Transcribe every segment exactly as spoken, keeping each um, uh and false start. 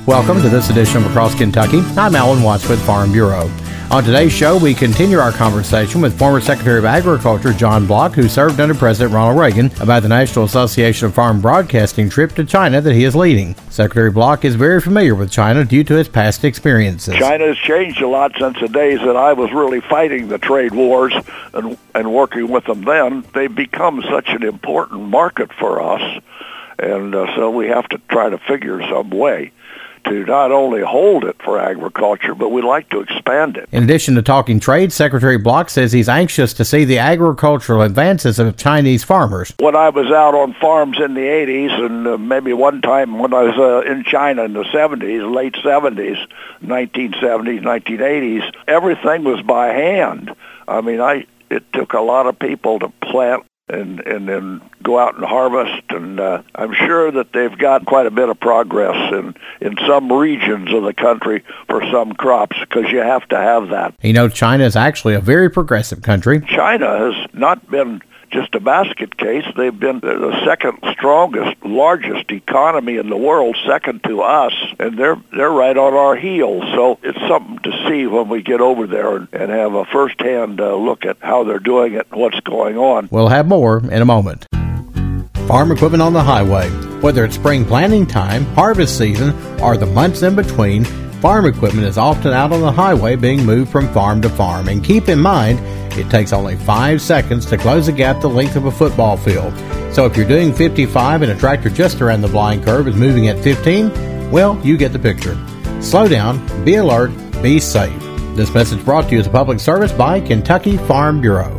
Welcome to this edition of Across Kentucky. I'm Alan Watts with Farm Bureau. On today's show, we continue our conversation with former Secretary of Agriculture John Block, who served under President Ronald Reagan, about the National Association of Farm Broadcasting trip to China that he is leading. Secretary Block is very familiar with China due to his past experiences. China has changed a lot since the days that I was really fighting the trade wars and, and working with them then. They've become such an important market for us, and uh, so we have to try to figure some way to not only hold it for agriculture, but we'd like to expand it. In addition to talking trade, Secretary Block says he's anxious to see the agricultural advances of Chinese farmers. When I was out on farms in the eighties, and uh, maybe one time when I was uh, in China in the seventies, late seventies, nineteen seventies, nineteen eighties, everything was by hand. I mean, I it took a lot of people to plant and and then go out and harvest, and uh, I'm sure that they've got quite a bit of progress in, in some regions of the country for some crops, because you have to have that. He notes China is actually a very progressive country. China has not been just a basket case. They've been the second strongest, largest economy in the world, second to us, and they're they're right on our heels. So it's something to see when we get over there and, and have a firsthand uh, look at how they're doing it and what's going on. We'll have more in a moment. Farm equipment on the highway. Whether it's spring planting time, harvest season, or the months in between, farm equipment is often out on the highway being moved from farm to farm. And keep in mind, it takes only five seconds to close a gap the length of a football field. So if you're doing fifty-five and a tractor just around the blind curve is moving at fifteen, well, you get the picture. Slow down, be alert, be safe. This message brought to you as a public service by Kentucky Farm Bureau.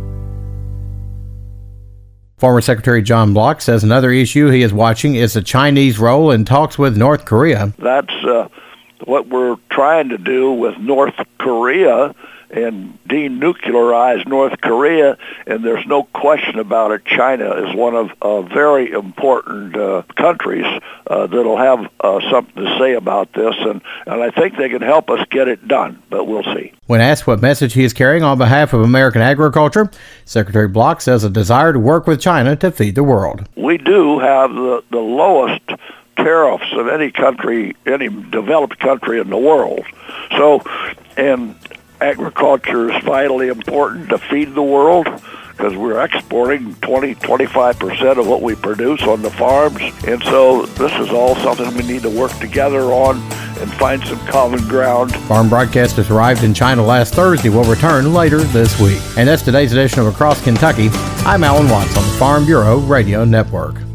Former Secretary John Block says another issue he is watching is the Chinese role in talks with North Korea. That's uh, what we're trying to do with North Korea and denuclearize North Korea, and there's no question about it. China is one of uh, very important uh, countries uh, that'll have uh, something to say about this, and, and I think they can help us get it done, but we'll see. When asked what message he is carrying on behalf of American agriculture, Secretary Block says a desire to work with China to feed the world. We do have the, the lowest tariffs of any country, any developed country in the world. So, and agriculture is vitally important to feed the world, because we're exporting twenty, twenty-five percent of what we produce on the farms. And so this is all something we need to work together on and find some common ground. Farm broadcasters arrived in China last Thursday will return later this week. And that's today's edition of Across Kentucky. I'm Alan Watts on the Farm Bureau Radio Network.